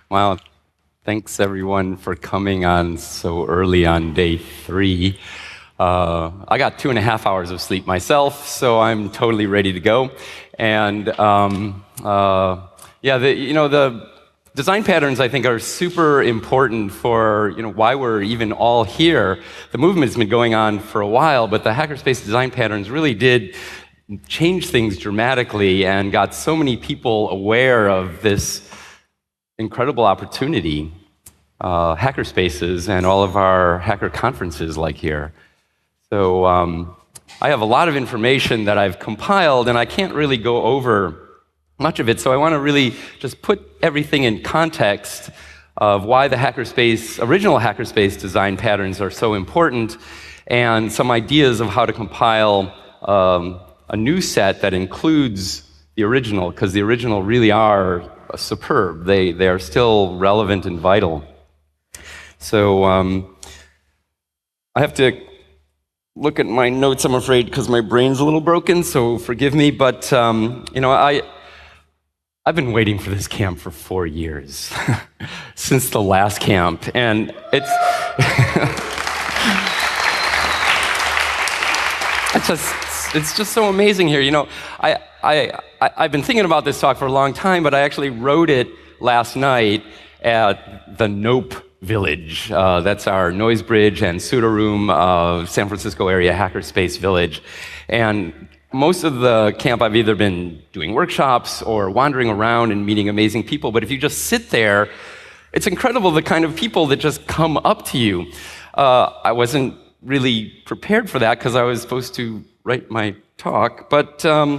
Wow. Thanks everyone for coming on so early on day 3. I got 2.5 hours of sleep myself, so I'm totally ready to go. And the design patterns I think are super important for why we're even all here. The movement's been going on for a while, but the hackerspace design patterns really did change things dramatically and got so many people aware of this incredible opportunity, hackerspaces and all of our hacker conferences like here. So I have a lot of information that I've compiled, and I can't really go over much of it, so I want to really just put everything in context of why the original hackerspace design patterns are so important, and some ideas of how to compile a new set that includes the original, because the original really are superb. They are still relevant and vital. So I have to look at my notes, I'm afraid, because my brain's a little broken, so forgive me. But I've been waiting for this camp for 4 years, since the last camp, and it's it's just so amazing here. I've been thinking about this talk for a long time, but I actually wrote it last night at the Nope Village. That's our Noisebridge and Pseudoroom San Francisco area hackerspace village. And most of the camp I've either been doing workshops or wandering around and meeting amazing people, but if you just sit there, it's incredible the kind of people that just come up to you. I wasn't really prepared for that because I was supposed to write my talk, but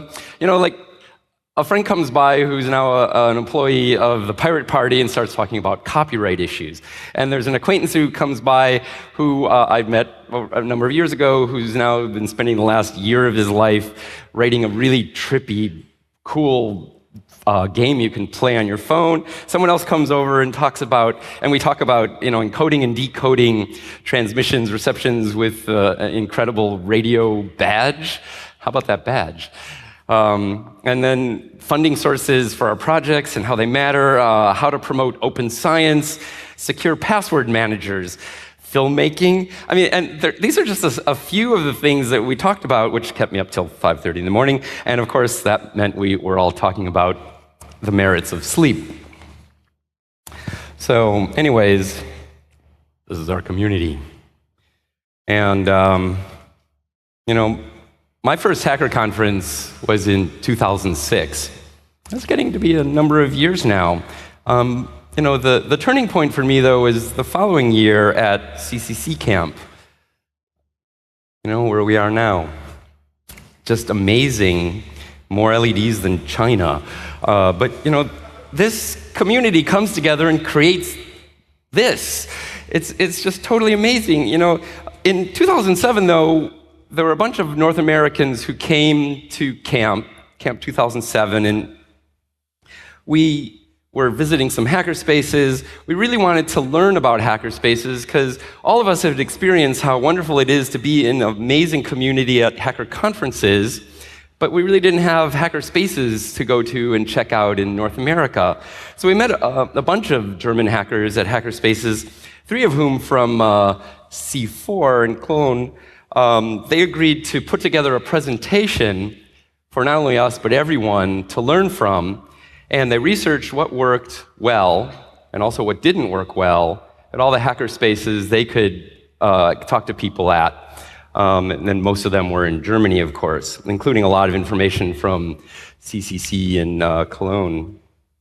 a friend comes by who's now an employee of the Pirate Party and starts talking about copyright issues. And there's an acquaintance who comes by who I've met a number of years ago, who's now been spending the last year of his life writing a really trippy, cool game you can play on your phone. Someone else comes over and we talk about encoding and decoding transmissions, receptions with an incredible radio badge. How about that badge? And then funding sources for our projects and how they matter, how to promote open science, secure password managers, filmmaking. These are just a few of the things that we talked about, which kept me up till 5:30 in the morning. And of course, that meant we were all talking about the merits of sleep. So anyways, this is our community. And, my first hacker conference was in 2006. That's getting to be a number of years now. The turning point for me, though, was the following year at CCC Camp, where we are now. Just amazing, more LEDs than China. But this community comes together and creates this. It's just totally amazing. In 2007, though, there were a bunch of North Americans who came to Camp 2007, and we were visiting some hackerspaces. We really wanted to learn about hackerspaces because all of us have experienced how wonderful it is to be in an amazing community at hacker conferences, but we really didn't have hackerspaces to go to and check out in North America. So we met a bunch of German hackers at hackerspaces, 3 of whom from C4 in Cologne. They agreed to put together a presentation for not only us, but everyone to learn from, and they researched what worked well, and also what didn't work well, at all the hackerspaces they could talk to people at. And then most of them were in Germany, of course, including a lot of information from CCC in Cologne.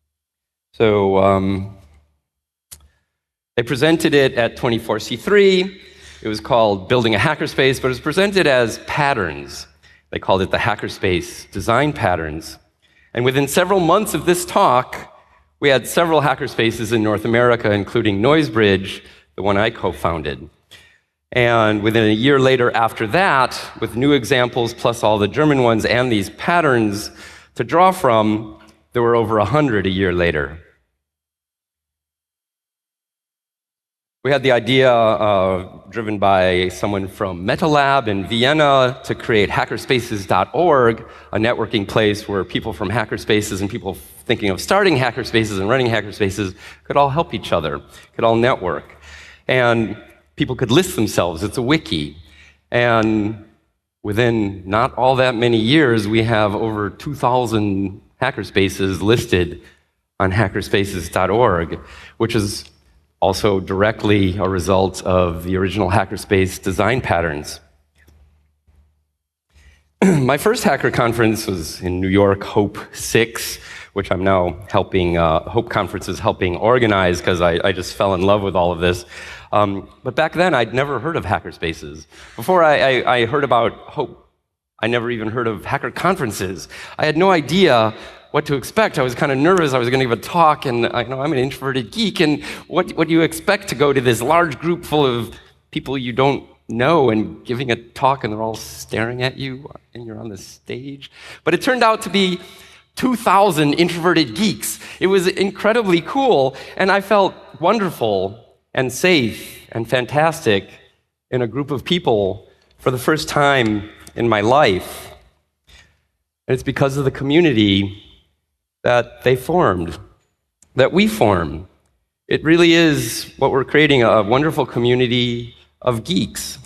So they presented it at 24C3. It was called Building a Hackerspace, but it was presented as patterns. They called it the Hackerspace Design Patterns. And within several months of this talk, we had several hackerspaces in North America, including Noisebridge, the one I co-founded. And within a year later after that, with new examples plus all the German ones and these patterns to draw from, there were over 100 a year later. We had the idea, driven by someone from MetaLab in Vienna, to create hackerspaces.org, a networking place where people from hackerspaces and people thinking of starting hackerspaces and running hackerspaces could all help each other, could all network. And people could list themselves. It's a wiki. And within not all that many years, we have over 2,000 hackerspaces listed on hackerspaces.org, which is also directly a result of the original hackerspace design patterns. My first hacker conference was in New York, Hope 6, which I'm now helping, Hope Conference is helping organize because I just fell in love with all of this. But back then, I'd never heard of hackerspaces. Before I heard about Hope, I never even heard of hacker conferences. I had no idea what to expect. I was kind of nervous. I was going to give a talk, and I'm an introverted geek, and what do you expect to go to this large group full of people you don't know and giving a talk, and they're all staring at you, and you're on the stage? But it turned out to be 2,000 introverted geeks. It was incredibly cool, and I felt wonderful and safe and fantastic in a group of people for the first time in my life. And it's because of the community that they formed, that we form. It really is what we're creating, a wonderful community of geeks.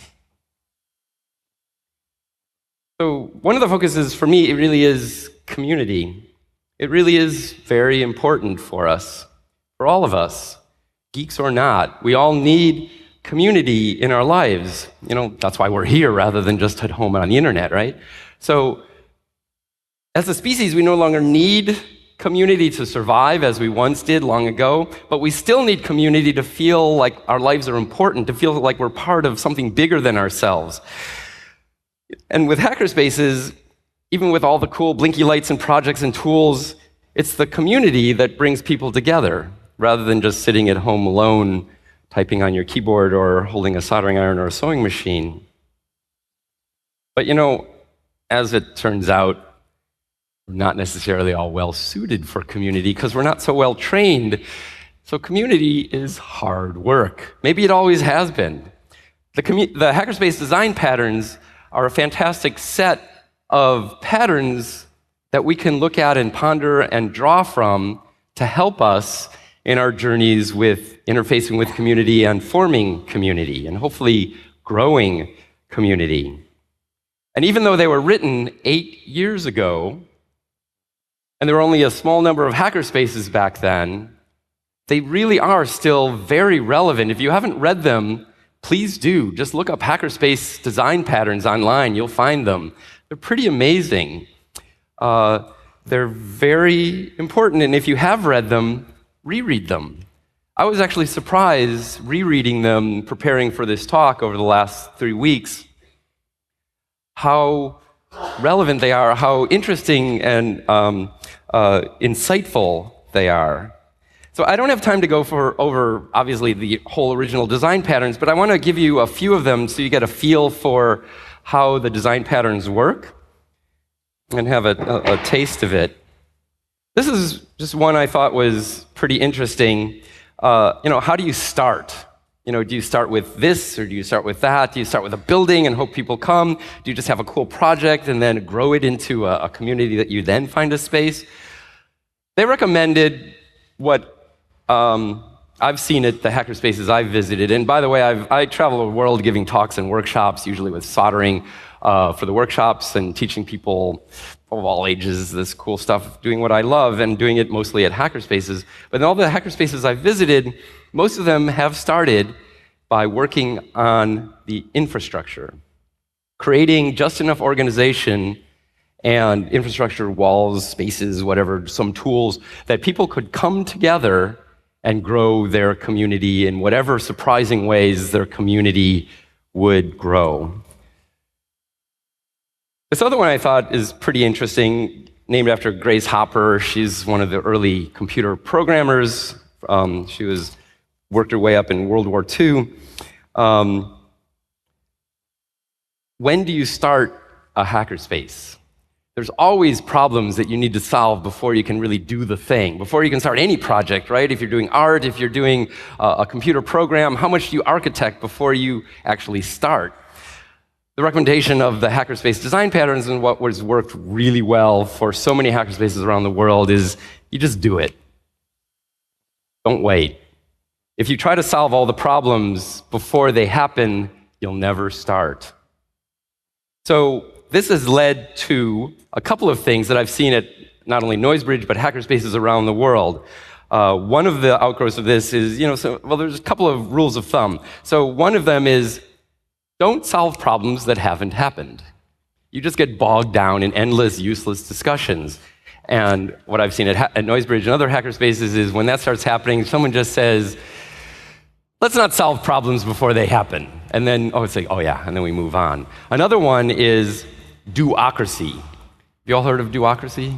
So one of the focuses for me, it really is community. It really is very important for us, for all of us, geeks or not. We all need community in our lives. That's why we're here rather than just at home on the internet, right? So as a species, we no longer need community to survive as we once did long ago, but we still need community to feel like our lives are important, to feel like we're part of something bigger than ourselves. And with hackerspaces, even with all the cool blinky lights and projects and tools, it's the community that brings people together, rather than just sitting at home alone, typing on your keyboard or holding a soldering iron or a sewing machine. But as it turns out, we're not necessarily all well suited for community because we're not so well trained. So community is hard work. Maybe it always has been. The hackerspace design patterns are a fantastic set of patterns that we can look at and ponder and draw from to help us in our journeys with interfacing with community and forming community and hopefully growing community. And even though they were written 8 years ago, and there were only a small number of hackerspaces back then, they really are still very relevant. If you haven't read them, please do. Just look up hackerspace design patterns online. You'll find them. They're pretty amazing. They're very important, and if you have read them, reread them. I was actually surprised rereading them, preparing for this talk over the last 3 weeks, how relevant they are, how interesting and insightful they are. So I don't have time to go over, obviously, the whole original design patterns, but I want to give you a few of them so you get a feel for how the design patterns work and have a taste of it. This is just one I thought was pretty interesting. How do you start? Do you start with this, or do you start with that? Do you start with a building and hope people come? Do you just have a cool project and then grow it into a community that you then find a space? They recommended what I've seen at the hackerspaces I've visited. And by the way, I travel the world giving talks and workshops, usually with soldering for the workshops and teaching people of all ages this cool stuff, doing what I love and doing it mostly at hackerspaces. But in all the hackerspaces I've visited, most of them have started by working on the infrastructure, creating just enough organization and infrastructure, walls, spaces, whatever, some tools that people could come together and grow their community in whatever surprising ways their community would grow. This other one I thought is pretty interesting, named after Grace Hopper. She's one of the early computer programmers. She worked her way up in World War II. When do you start a hackerspace? There's always problems that you need to solve before you can really do the thing, before you can start any project, right? If you're doing art, if you're doing a computer program, how much do you architect before you actually start? The recommendation of the Hackerspace design patterns and what has worked really well for so many hackerspaces around the world is you just do it. Don't wait. If you try to solve all the problems before they happen, you'll never start. So this has led to a couple of things that I've seen at not only Noisebridge, but hackerspaces around the world. One of the outgrowths of this is, there's a couple of rules of thumb. So one of them is, don't solve problems that haven't happened. You just get bogged down in endless, useless discussions. And what I've seen at Noisebridge and other hackerspaces is when that starts happening, someone just says, let's not solve problems before they happen. And then, it's like, oh yeah, and then we move on. Another one is doocracy. Have you all heard of doocracy?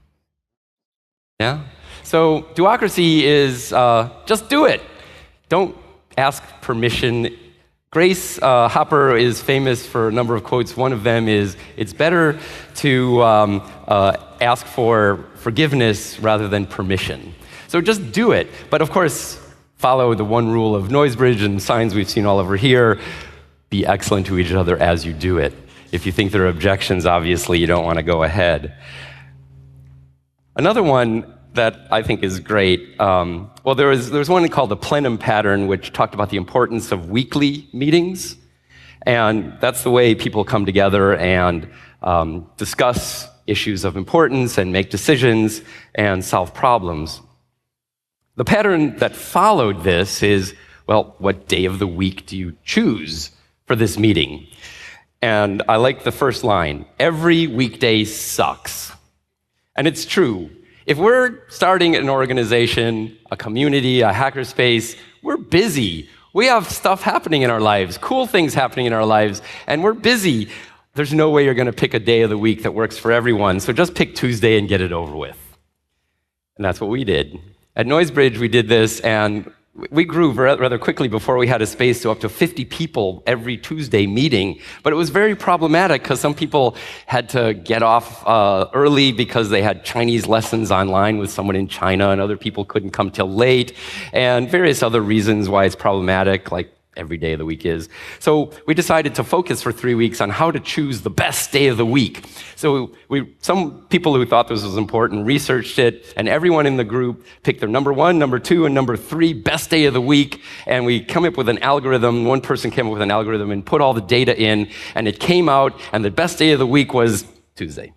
Yeah? So doocracy is just do it. Don't ask permission. Grace Hopper is famous for a number of quotes. One of them is, it's better to ask for forgiveness rather than permission. So just do it. But of course, follow the one rule of Noisebridge and signs we've seen all over here. Be excellent to each other as you do it. If you think there are objections, obviously you don't want to go ahead. Another one that I think is great, there was one called the plenum pattern, which talked about the importance of weekly meetings. And that's the way people come together and discuss issues of importance and make decisions and solve problems. The pattern that followed this is, what day of the week do you choose for this meeting? And I like the first line, every weekday sucks. And it's true. If we're starting an organization, a community, a hackerspace, we're busy. We have stuff happening in our lives, cool things happening in our lives, and we're busy. There's no way you're going to pick a day of the week that works for everyone, so just pick Tuesday and get it over with. And that's what we did. At Noisebridge, we did this, and we grew rather quickly before we had a space to up to 50 people every Tuesday meeting. But it was very problematic because some people had to get off early because they had Chinese lessons online with someone in China, and other people couldn't come till late, and various other reasons why it's problematic, like every day of the week is. So we decided to focus for 3 weeks on how to choose the best day of the week. So some people who thought this was important researched it, and everyone in the group picked their number 1, number 2, and number 3 best day of the week, and we came up with an algorithm. One person came up with an algorithm and put all the data in, and it came out, and the best day of the week was Tuesday.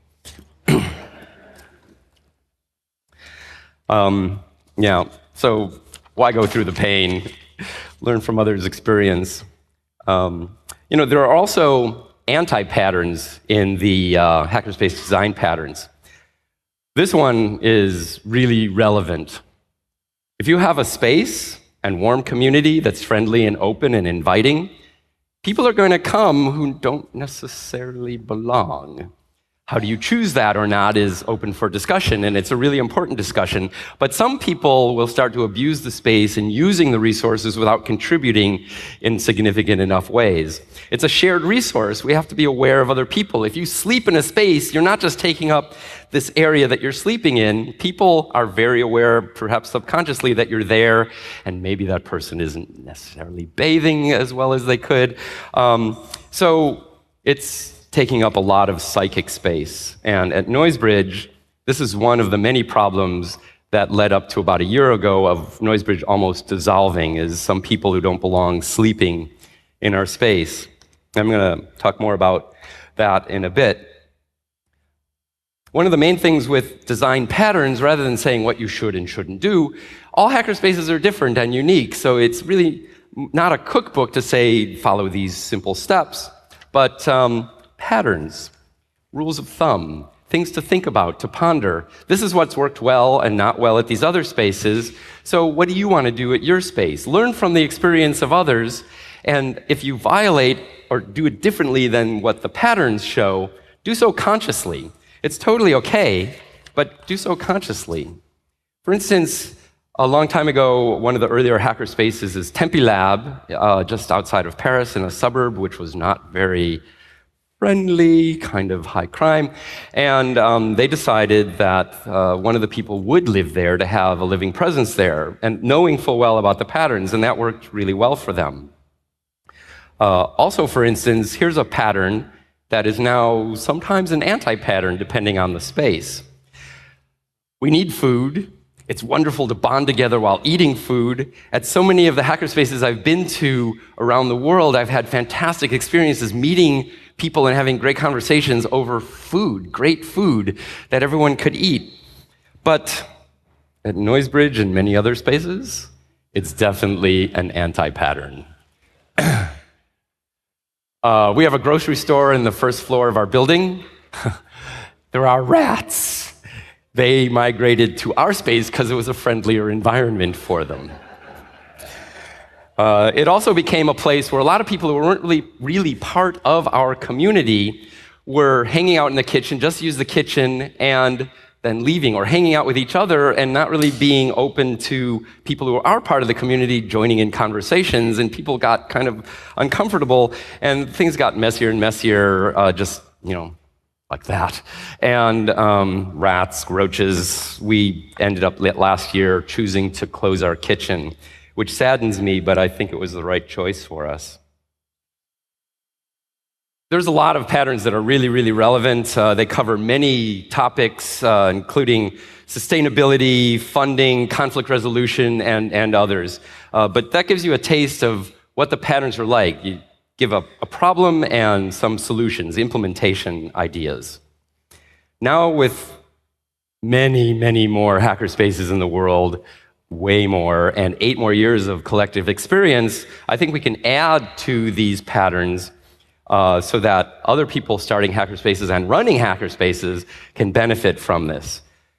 So why go through the pain? Learn from others' experience. There are also anti-patterns in the hackerspace design patterns. This one is really relevant. If you have a space and warm community that's friendly and open and inviting, people are going to come who don't necessarily belong. How do you choose that or not is open for discussion, and it's a really important discussion. But some people will start to abuse the space and using the resources without contributing in significant enough ways. It's a shared resource. We have to be aware of other people. If you sleep in a space, you're not just taking up this area that you're sleeping in. People are very aware, perhaps subconsciously, that you're there, and maybe that person isn't necessarily bathing as well as they could. So it's taking up a lot of psychic space. And at Noisebridge, this is one of the many problems that led up to about a year ago of Noisebridge almost dissolving, is some people who don't belong sleeping in our space. I'm going to talk more about that in a bit. One of the main things with design patterns, rather than saying what you should and shouldn't do, all hackerspaces are different and unique, so it's really not a cookbook to say follow these simple steps, but patterns, rules of thumb, things to think about, to ponder. This is what's worked well and not well at these other spaces. So what do you want to do at your space? Learn from the experience of others, and if you violate or do it differently than what the patterns show, do so consciously. It's totally okay, but do so consciously. For instance, a long time ago, one of the earlier hacker spaces is Tempi Lab, just outside of Paris in a suburb which was not very friendly, kind of high crime. And they decided that one of the people would live there to have a living presence there, and knowing full well about the patterns, and that worked really well for them. Also, for instance, here's a pattern that is now sometimes an anti-pattern depending on the space. We need food. It's wonderful to bond together while eating food. At so many of the hackerspaces I've been to around the world, I've had fantastic experiences meeting people and having great conversations over food, great food that everyone could eat. But at Noisebridge and many other spaces, it's definitely an anti-pattern. We have a grocery store in the first floor of our building. There are rats. They migrated to our space because it was a friendlier environment for them. It also became a place where a lot of people who weren't really part of our community were hanging out in the kitchen, just use the kitchen, and then leaving, or hanging out with each other and not really being open to people who are part of the community joining in conversations, and people got kind of uncomfortable, and things got messier and messier, like that. And rats, roaches, we ended up last year choosing to close our kitchen, which saddens me, but I think it was the right choice for us. There's a lot of patterns that are really, really relevant. They cover many topics, including sustainability, funding, conflict resolution, and others. But that gives you a taste of what the patterns are like. You give a problem and some solutions, implementation ideas. Now with many, many more hackerspaces in the world, way more, and 8 more years of collective experience, I think we can add to these patterns so that other people starting hackerspaces and running hackerspaces can benefit from this.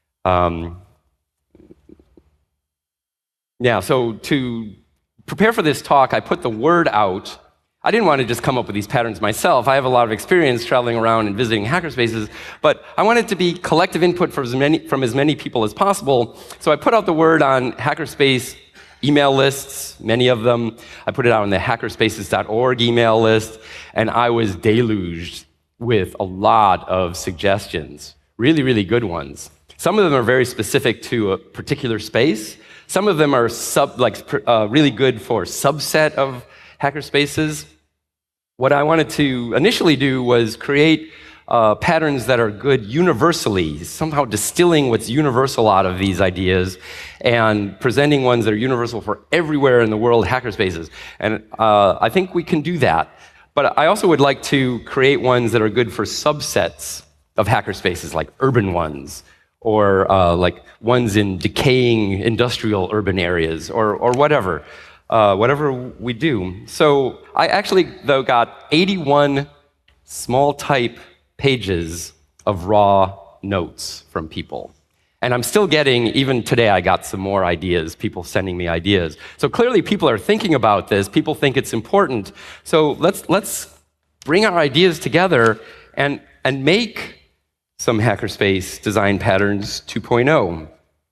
So to prepare for this talk, I put the word out. I didn't want to just come up with these patterns myself. I have a lot of experience traveling around and visiting hackerspaces, but I wanted to be collective input from as many people as possible. So I put out the word on hackerspace email lists, many of them. I put it out on the hackerspaces.org email list, and I was deluged with a lot of suggestions, really, really good ones. Some of them are very specific to a particular space. Some of them are really good for a subset of hackerspaces. What I wanted to initially do was create patterns that are good universally, somehow distilling what's universal out of these ideas and presenting ones that are universal for everywhere in the world hackerspaces. And I think we can do that. But I also would like to create ones that are good for subsets of hackerspaces, like urban ones, or like ones in decaying industrial urban areas, or whatever. Whatever we do. So I actually, though, got 81 small type pages of raw notes from people. And I'm still getting, even today, I got some more ideas, people sending me ideas. So clearly people are thinking about this, people think it's important. So let's bring our ideas together and make some hackerspace design patterns 2.0.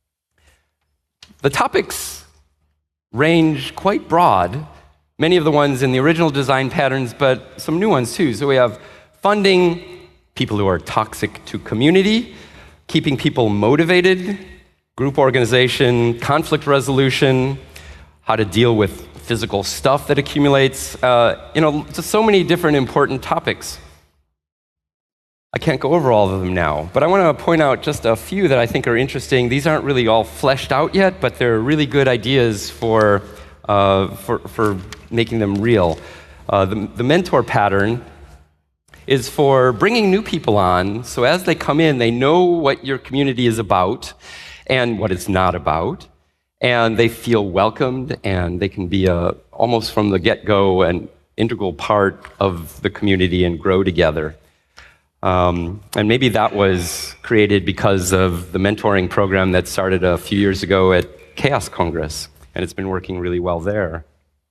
The topics range quite broad, many of the ones in the original design patterns, but some new ones too. So we have funding, people who are toxic to community, keeping people motivated, group organization, conflict resolution, how to deal with physical stuff that accumulates, just so many different important topics. I can't go over all of them now, but I want to point out just a few that I think are interesting. These aren't really all fleshed out yet, but they're really good ideas for making them real. The mentor pattern is for bringing new people on, so as they come in, they know what your community is about and what it's not about, and they feel welcomed, and they can be almost from the get-go an integral part of the community and grow together. And maybe that was created because of the mentoring program that started a few years ago at Chaos Congress, and it's been working really well there.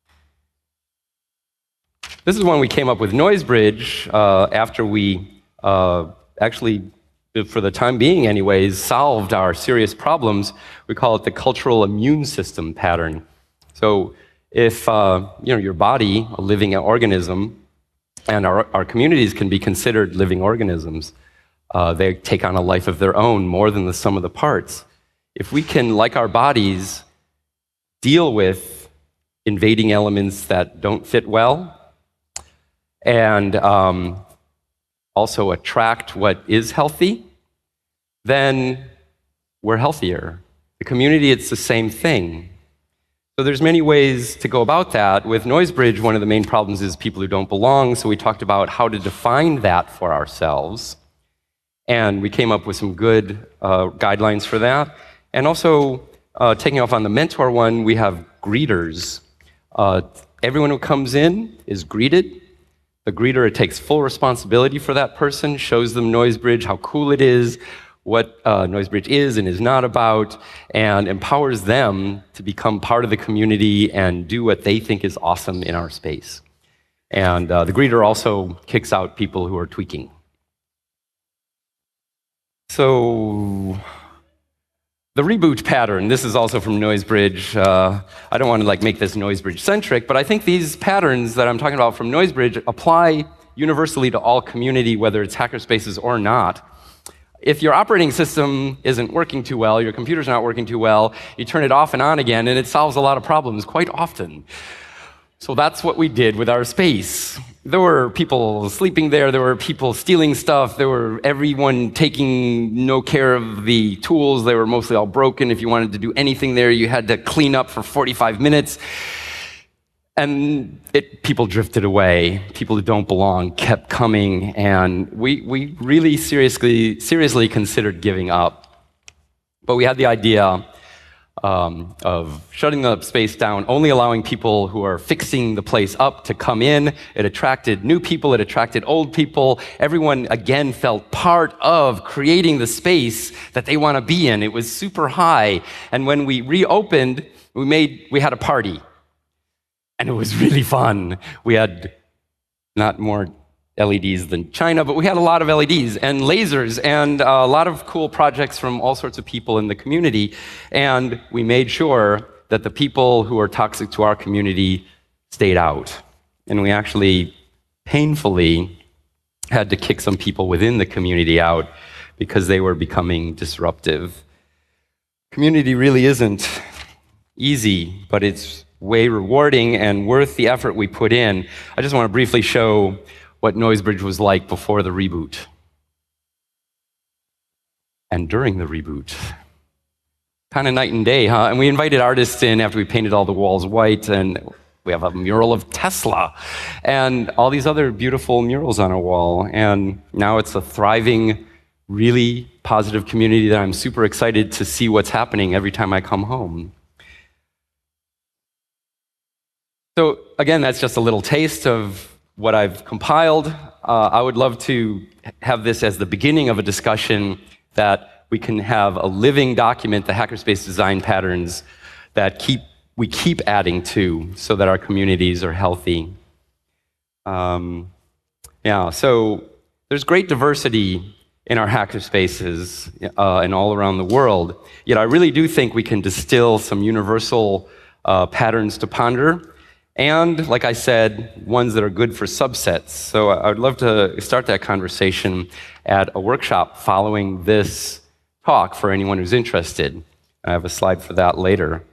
This is one we came up with Noisebridge after we actually, for the time being anyways, solved our serious problems. We call it the cultural immune system pattern. So if your body, a living organism, And our communities can be considered living organisms. They take on a life of their own more than the sum of the parts. If we can, like our bodies, deal with invading elements that don't fit well, and also attract what is healthy, then we're healthier. The community, it's the same thing. So there's many ways to go about that. With NoiseBridge, one of the main problems is people who don't belong, so we talked about how to define that for ourselves. And we came up with some good guidelines for that. And also, taking off on the mentor one, we have greeters. Everyone who comes in is greeted. The greeter takes full responsibility for that person, shows them NoiseBridge, how cool it is, what NoiseBridge is and is not about, and empowers them to become part of the community and do what they think is awesome in our space. And the greeter also kicks out people who are tweaking. So the reboot pattern, this is also from NoiseBridge. I don't want to make this NoiseBridge-centric, but I think these patterns that I'm talking about from NoiseBridge apply universally to all community, whether it's hackerspaces or not. If your operating system isn't working too well, your computer's not working too well, you turn it off and on again, and it solves a lot of problems quite often. So that's what we did with our space. There were people sleeping there were people stealing stuff, there were everyone taking no care of the tools, they were mostly all broken. If you wanted to do anything there, you had to clean up for 45 minutes. And people drifted away. People who don't belong kept coming, and we really seriously considered giving up. But we had the idea of shutting the space down, only allowing people who are fixing the place up to come in. It attracted new people, it attracted old people. Everyone, again, felt part of creating the space that they want to be in. It was super high. And when we reopened, we had a party. And it was really fun. We had not more LEDs than China, but we had a lot of LEDs and lasers and a lot of cool projects from all sorts of people in the community. And we made sure that the people who are toxic to our community stayed out. And we actually painfully had to kick some people within the community out because they were becoming disruptive. Community really isn't easy, but it's way rewarding and worth the effort we put in. I just want to briefly show what NoiseBridge was like before the reboot and during the reboot. Kind of night and day, huh? And we invited artists in after we painted all the walls white, and we have a mural of Tesla and all these other beautiful murals on our wall. And now it's a thriving, really positive community that I'm super excited to see what's happening every time I come home. So again, that's just a little taste of what I've compiled. I would love to have this as the beginning of a discussion that we can have a living document, the Hackerspace design patterns that we keep adding to so that our communities are healthy. So there's great diversity in our hackerspaces and all around the world. Yet I really do think we can distill some universal patterns to ponder. And, like I said, ones that are good for subsets. So I would love to start that conversation at a workshop following this talk for anyone who's interested. I have a slide for that later.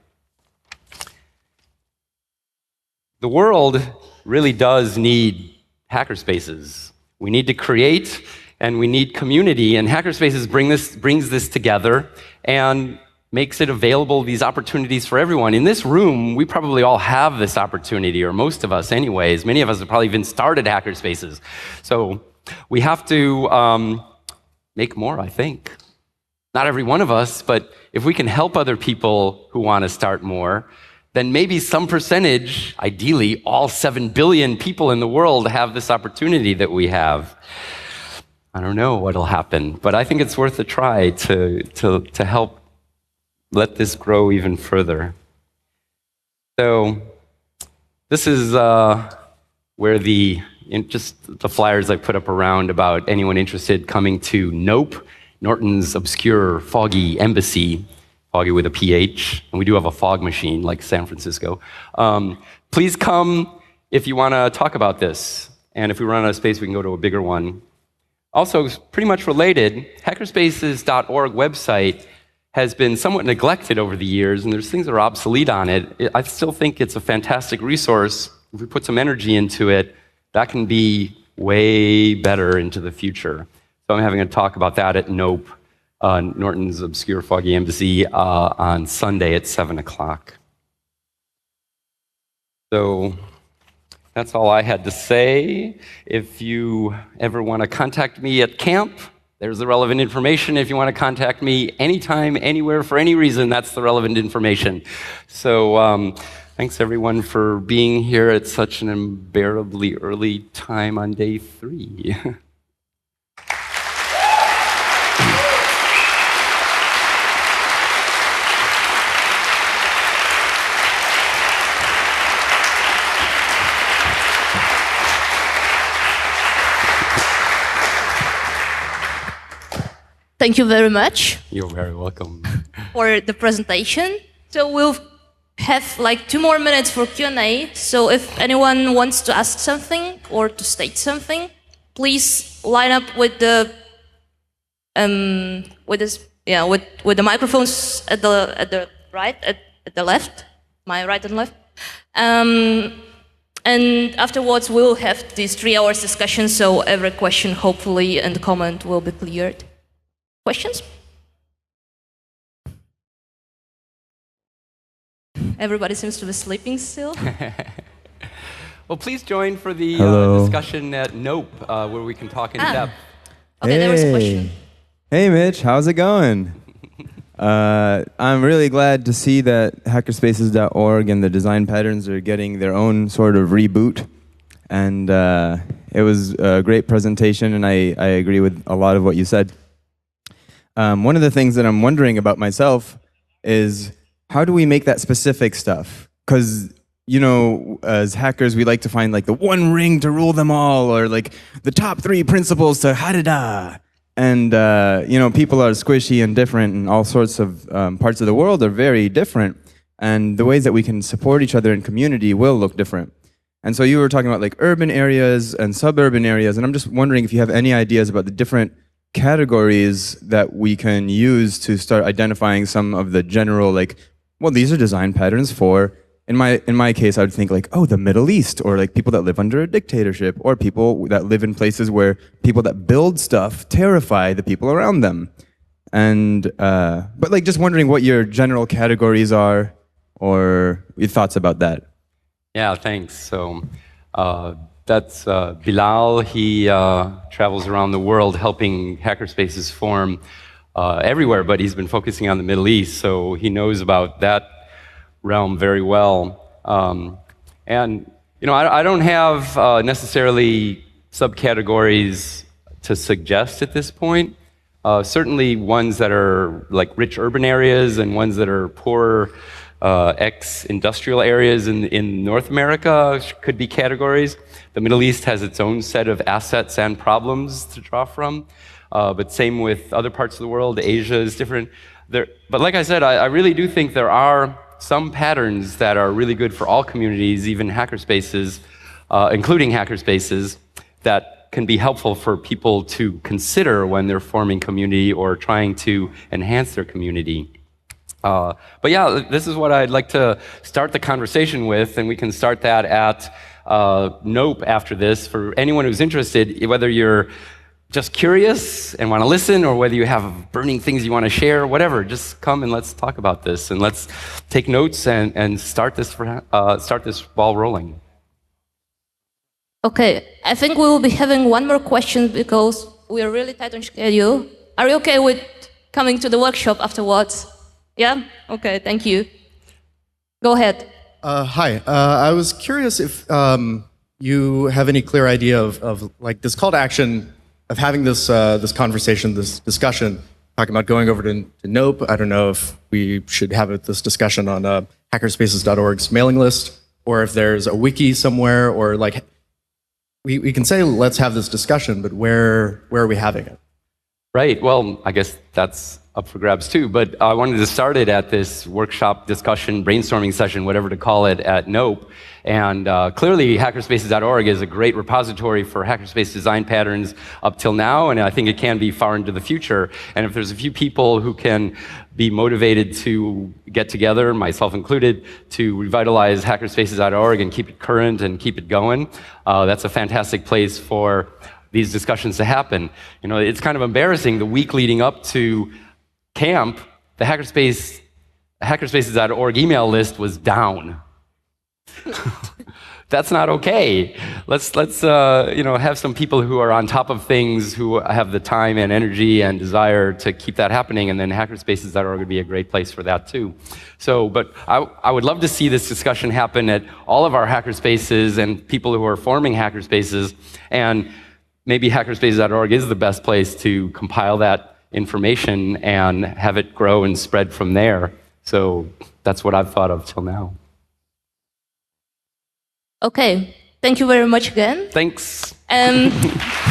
The world really does need hackerspaces. We need to create, and we need community, and hackerspaces brings this together and makes it available, these opportunities for everyone. In this room, we probably all have this opportunity, or most of us anyways. Many of us have probably even started hackerspaces. So we have to make more, I think. Not every one of us, but if we can help other people who want to start more, then maybe some percentage, ideally all 7 billion people in the world have this opportunity that we have. I don't know what'll happen, but I think it's worth a try to help let this grow even further. So this is where just the flyers I put up around about anyone interested coming to NOPE, Norton's obscure foggy embassy, foggy with a PH, and we do have a fog machine like San Francisco. Please come if you want to talk about this. And if we run out of space, we can go to a bigger one. Also, pretty much related, hackerspaces.org website has been somewhat neglected over the years, and there's things that are obsolete on it. I still think it's a fantastic resource. If we put some energy into it, that can be way better into the future. So I'm having a talk about that at NOPE, Norton's Obscure Foggy Embassy, on Sunday at 7 o'clock. So that's all I had to say. If you ever want to contact me at camp, there's the relevant information. If you want to contact me anytime, anywhere, for any reason, that's the relevant information. So thanks, everyone, for being here at such an unbearably early time on day 3. Thank you very much. You're very welcome. For the presentation. So we'll have like 2 more minutes for Q&A. So if anyone wants to ask something or to state something, please line up with the with the microphones at the right, at the left, my right and left. And afterwards we'll have this 3 hours discussion. So every question, hopefully, and comment will be cleared. Questions? Everybody seems to be sleeping still. Well, please join for the discussion at NOPE, where we can talk in depth. Okay, there was a question. Hey, Mitch, how's it going? I'm really glad to see that hackerspaces.org and the design patterns are getting their own sort of reboot. And it was a great presentation, and I agree with a lot of what you said. One of the things that I'm wondering about myself is, how do we make that specific stuff? Because, you know, as hackers, we like to find like the one ring to rule them all, or like the top 3 principles to ha-da-da. And, you know, people are squishy and different, and all sorts of parts of the world are very different. And the ways that we can support each other in community will look different. And so you were talking about like urban areas and suburban areas, and I'm just wondering if you have any ideas about the different categories that we can use to start identifying some of the general, like, well, these are design patterns for, in my case, I would think like, oh, the Middle East, or like people that live under a dictatorship, or people that live in places where people that build stuff terrify the people around them. And, but like just wondering what your general categories are, or your thoughts about that. Yeah, thanks. So, that's Bilal. He travels around the world helping hackerspaces form everywhere, but he's been focusing on the Middle East, so he knows about that realm very well. And you know, I don't have necessarily subcategories to suggest at this point. Certainly ones that are like rich urban areas and ones that are poor ex-industrial areas in North America could be categories. The Middle East has its own set of assets and problems to draw from, but same with other parts of the world. Asia is different. But like I said, I really do think there are some patterns that are really good for all communities, even hackerspaces, including hackerspaces, that can be helpful for people to consider when they're forming community or trying to enhance their community. But yeah, this is what I'd like to start the conversation with, and we can start that at NOPE after this. For anyone who's interested, whether you're just curious and want to listen, or whether you have burning things you want to share, whatever, just come and let's talk about this, and let's take notes and start this ball rolling. Okay, I think we will be having one more question because we are really tight on schedule. Are you okay with coming to the workshop afterwards? Yeah? Okay, thank you. Go ahead. Hi, I was curious if you have any clear idea of like this call to action of having this this conversation, this discussion, talking about going over to NOPE. I don't know if we should have this discussion on hackerspaces.org's mailing list, or if there's a wiki somewhere, or like we can say let's have this discussion, but where are we having it? Right. Well, I guess that's up for grabs too. But I wanted to start it at this workshop, discussion, brainstorming session, whatever to call it, at NOPE. And clearly, hackerspaces.org is a great repository for hackerspace design patterns up till now, and I think it can be far into the future. And if there's a few people who can be motivated to get together, myself included, to revitalize hackerspaces.org and keep it current and keep it going, that's a fantastic place for these discussions to happen. You know, it's kind of embarrassing. The week leading up to camp, the hackerspaces.org email list was down. That's not okay. Let's have some people who are on top of things, who have the time and energy and desire to keep that happening, and then hackerspaces.org would be a great place for that too. So, but I would love to see this discussion happen at all of our hackerspaces and people who are forming hackerspaces, and maybe hackerspaces.org is the best place to compile that information and have it grow and spread from there. So that's what I've thought of till now. Okay, thank you very much again. Thanks.